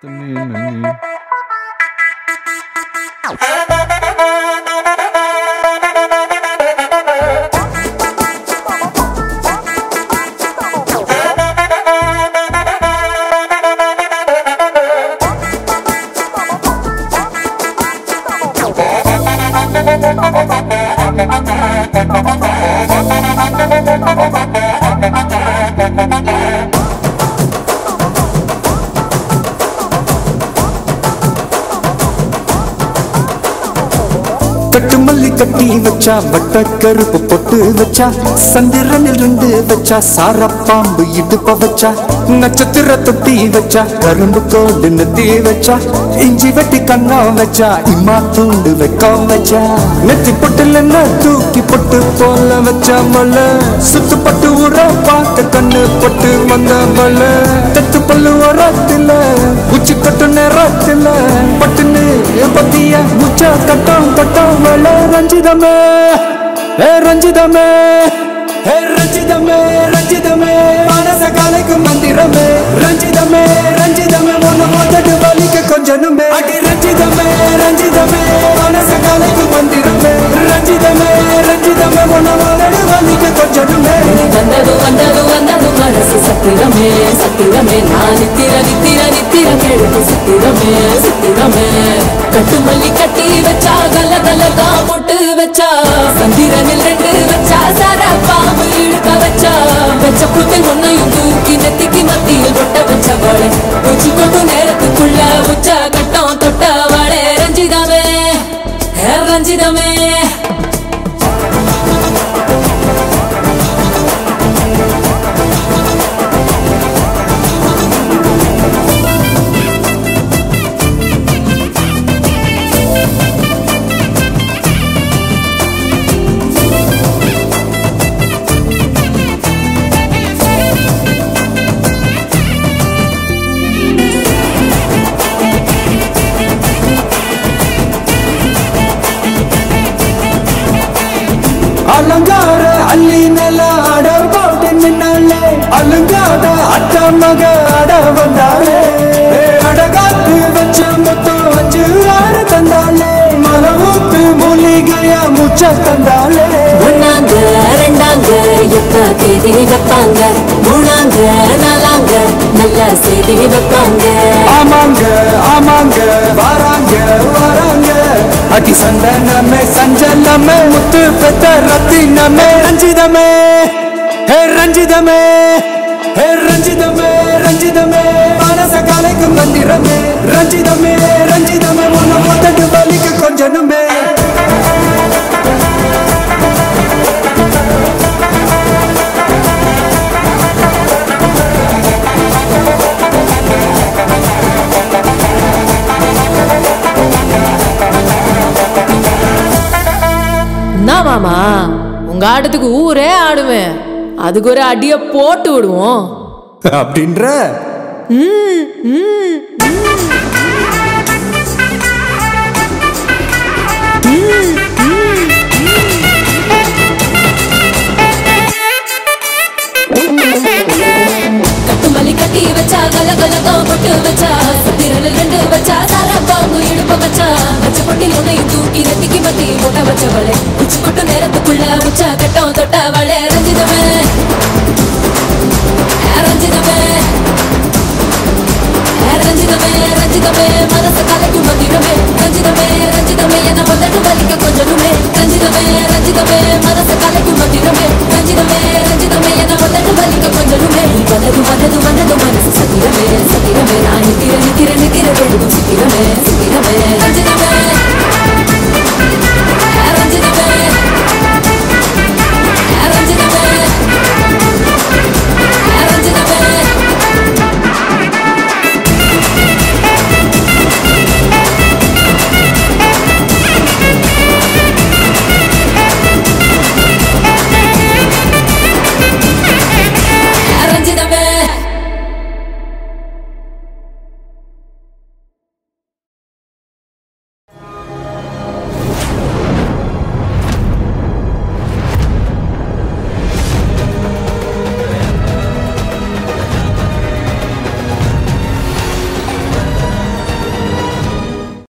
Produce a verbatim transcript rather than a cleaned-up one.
கட்டு மல்லி கட்டி வச்சா வட்ட கருப்பு பொட்டு வச்சா சந்திரனில் இருந்து வச்சா சாரப்பாம்பு இடுப்ப வச்சா நட்சத்திர தொட்டி வச்சா கரும்பு கோடு நெத்தி வச்சா இஞ்சி வெட்டி கண்ணா வச்சா இம்மா தூண்டு வெக்கம் வச்சா நெத்தி பொட்டுல தூக்கி பொட்டு போல வச்சா மல சுத்து பட்டு உர பார்க்க கண்ணு பொட்டு வந்த மல தெத்து பல்லு உரத்துல உச்சி கட்டு நேரத்துல பட்டுன்னு பத்திய முச்சா கட்டம் கட்டம் மல ரஞ்சிதமே ஏ ரஞ்சிதமே ஏ ரஞ்சிதமே ரஞ்சிதமே மனச கலைக்கும் மந்திரமே ரஞ்சிதமே ரஞ்சிதமே ஒன்னு மொத்தட்டு வலிக்க கொஞ்சனுமே அடி ரஞ்சிதமே ரஞ்சிதமே மனச கலைக்கும் மந்திரமே ரஞ்சிதமே ரஞ்சிதமே ஒன்னு மொத்தட்டு வலிக்க கொஞ்சனுமே வந்தது வந்தது வந்தது மனசு சத்திரமே சத்திரமே நான் நித்திர நித்திர நித்திர கேளுக்கு சத்திரமே சத்திரமே கட்டு மல்லி கட்டி வச்சா கல கலகா பொட்டு வச்சா சந்திரனில் ரெண்டு வச்சா சாரா பாம்பு இழுக்க வச்சா வச்ச புத்தில் ஒன்னையும் தூக்கி நெத்திக்கு மத்தியில் பொட்ட வச்சவளே உச்சி கொண்டு நேரத்துக்குள்ள உச்ச கட்டம் தொட்டவளே ரஞ்சிதமே ரஞ்சிதமே அலங்கார அள்ளி நில அட போட்டு நின்னாலே அலங்கார அட்ட மக அட வந்தாலே அடகாத்து வச்ச மொத்தம் அஞ்சு ஆறு தந்தாலே மலவூத்து மூலிகையா முச்ச தந்தாலே ஒன்னாங்க ரெண்டாங்க எப்ப தேதி வைப்பாங்க மூணாங்க நாலாங்க நல்ல செய்தி வைப்பாங்க ஆமாங்க ஆமாங்க வராங்க வராங்க அடி சந்தனமே சஞ்சலமே முத்து பெத்த ரத்தினமே ரஞ்சிதமே ஹே ரஞ்சிதமே ஹே ரஞ்சிதமே ரஞ்சிதமே மனச கலைக்கும் மந்திரமே ரஞ்சிதமே ரஞ்சிதமே ஒன்னு மொத்தட்டு வலிக்க கொஞ்சனுமே மாமா உங்க ஆட்டத்துக்கு ஊரே ஆடுவேன் அதுக்கு ஒரு அடிய போட்டு விடுவோம் அப்படின்ற கட்டுமல்லி கட்டி வச்சா கல கலகா பொட்டு வச்சா சத்திரனில் ரெண்டு வச்சா சாரா பாம்பு இடுப்ப வச்சா வச்ச பொட்டி உன்னையும் தூக்கி நெத்திக்கு மத்தி போட்ட வச்சவளே உச்சி கொட்டு நேரத்துக்குள்ள உச்ச கட்டம் தொட்டவளே ரஞ்சிதமே ரஞ்சிதமே ரஞ்சிதமே ரஞ்சிதமே